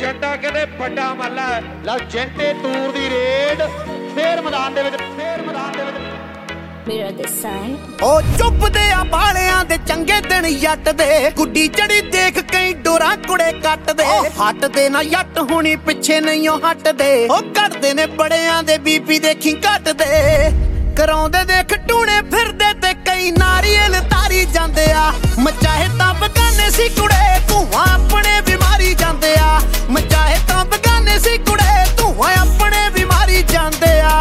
ਜੰਟਾ ਕਹਿੰਦੇ ਵੱਡਾ ਮੱਲਾ ਲਓ ਜੰਟੇ ਤੂਰ ਦੀ ਰੇਡ ਫੇਰ ਮੈਦਾਨ ਦੇ ਵਿੱਚ Mirror this side ਉਹ ਚੁੱਪਦੇ ਆ ਬਾਲਿਆਂ ਦੇ ਚੰਗੇ ਦਿਨ ਜੱਟ ਦੇ ਗੁੱਡੀ ਚੜੀ ਦੇਖ ਕਈ ਡੋਰਾ ਕੁੜੇ ਕੱਟਦੇ ਹੱਟਦੇ ਨਾ ਜੱਟ ਹੁਣੀ ਪਿੱਛੇ ਨਹੀਂ ਉਹ ਹਟਦੇ ਉਹ ਕੱਢਦੇ ਨੇ ਬੜਿਆਂ ਦੇ ਬੀਪੀ ਦੇਖੀ ਘਟਦੇ ਕਰਾਉਂਦੇ ਦੇਖ ਟੂਣੇ ਫਿਰਦੇ ਤੇ ਕਈ ਨਾਰੀਅਲ ਤਾਰੀ ਜਾਂਦੇ ਆ ਮਚਾਹੇ ਤਾਂ ਬਗਾਨੇ ਸੀ ਕੁੜੇ ਧੂਆਂ ਆਪਣੇ ਬਿਮਾਰੀ ਜਾਂਦੇ ਆ ਮਚਾਹੇ ਤਾਂ ਬਗਾਨੇ ਸੀ ਕੁੜੇ ਧੂਆਂ ਆਪਣੇ ਬਿਮਾਰੀ ਜਾਂਦੇ ਆ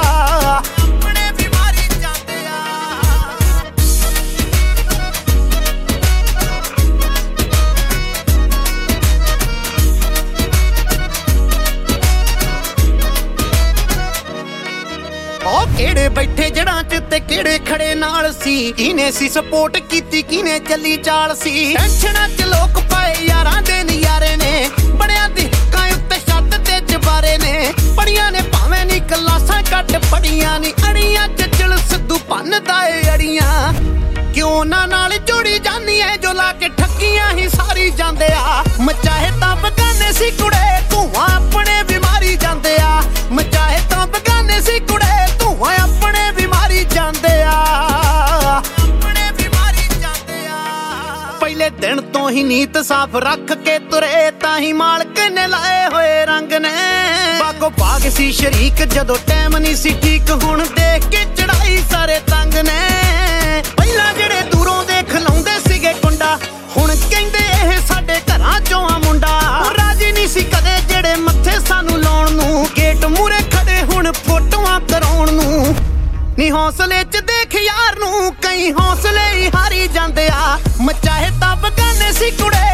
ਕਿਹੜੇ ਬੈਠੇ ਜੜਾਂ ਚ ਤੇ ਕਿਹੜੇ ਖੜੇ ਨਾਲ ਸੀ ਕਿਨੇ ਸੀ ਸਪੋਰਟ ਕੀਤੀ ਕਿਨੇ ਚੱਲੀ ਚਾਲ ਸੀ ਟੈਨਸ਼ਨਾਂ ਚ ਲੋਕ ਪਾਏ ਯਾਰਾਂ ਦੇ ਨਜ਼ਾਰੇ ਨੇ ਬੜਿਆਂ ਦੀ ਕਾਂ ਉੱਤੇ ਛੱਤ ਤੇ ਜਬਾਰੇ ਨੇ ਪੜੀਆਂ ਨੇ ਭਾਵੇਂ ਨਹੀਂ ਕਲਾਸਾਂ ਕੱਟ ਪੜੀਆਂ ਨਹੀਂ ਅੜੀਆਂ ਚੱਜਲ ਸਿੱਧੂ ਭੰਨਦਾ ਏ ਅੜੀਆਂ ਕਿਉਂ ਨਾ ਨਾਲ ਜੋੜੀ ਜਾਨੀ ਐ ਜੋ ਲਾ ਕੇ ਠੱਗੀਆਂ ਹੀ ਸਾਰੀ ਜਾਂਦੇ ਆ ਮਚਾਹੇ ਤਾਂ ਬਗਾਨੇ ਸੀ ਕੁੜੇ ਧੂਆਂ ਆਪਣੇ ਬਿਮਾਰੀ ਜਾਂਦੇ ਆ ਮਚਾਹੇ ਤਾਂ ਬਗਾਨੇ ਸੀ ਕੁੜੇ ਧੂਆਂ ਆਪਣੇ ਬਿਮਾਰੀ ਜਾਂਦੇ ਆ ਆਪਣੇ ਬਿਮਾਰੀ ਜਾਂਦੇ ਆ ਪਹਿਲੇ ਦਿਨ ਤੋਂ ਹੀ ਨੀਤ ਸਾਫ਼ ਰੱਖ ਕੇ ਤੁਰੇ ਤਾਂ ਹੀ ਮਾਲਕ ਨੇ ਲਾਏ ਹੋਏ ਰੰਗ ਨੇ ਬਾਗੋ ਬਾਗ ਸੀ ਸ਼ਰੀਕ ਜਦੋਂ ਟਾਈਮ ਨਹੀਂ ਸੀ ਠੀਕ ਹੁਣ ਦੇਖ ਕੇ ਚੜਾਈ ਸਾਰੇ ਤੰਗ ਨੇ ਪਹਿਲਾਂ ਜਿਹੜੇ ਦੂਰੋਂ ਦੇਖ ਲਾਉਂਦੇ ਸੀਗੇ ਕੁੰਡਾ ਹੁਣ ਕਹਿੰਦੇ ਇਹ ਸਾਡੇ ਘਰਾਂ ਚੋਂ ਆ ਮੁੰਡਾ ਰਾਜੀ ਨਹੀਂ ਸੀ ਕਦੇ ਜਿਹੜੇ ਮੱਥੇ ਸਾਨੂੰ ਲਾਉਣ ਨੂੰ ਗੇਟ ਮੂਰੇ ਖੜੇ ਹੁਣ ਫੋਟੋਆਂ ਕਰਾਉਣ ਨੂੰ ਨੀ ਹੌਸਲੇ ਚ ਦੇਖ ਯਾਰ ਨੂੰ ਕਈ ਹੌਸਲੇ ਹੀ ਹਾਰੀ ਜਾਂਦੇ ਆ ਮਚਾਹੇ ਤਾਂ ਬਗਾਨੇ ਸੀ ਕੁੜੇ